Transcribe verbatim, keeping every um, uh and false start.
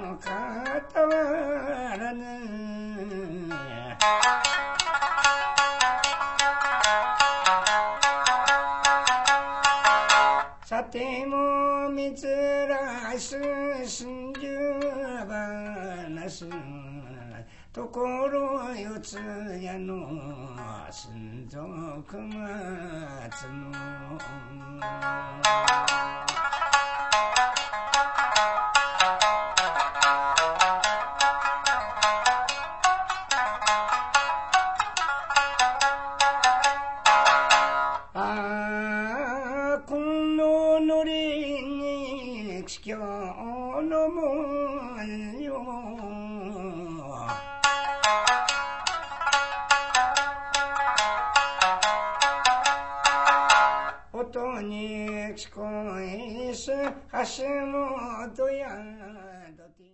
傍らぬさてもみつらす真珠話ところよつやの寸属松のあこののりに地境のもんよ音に聞こえす橋本や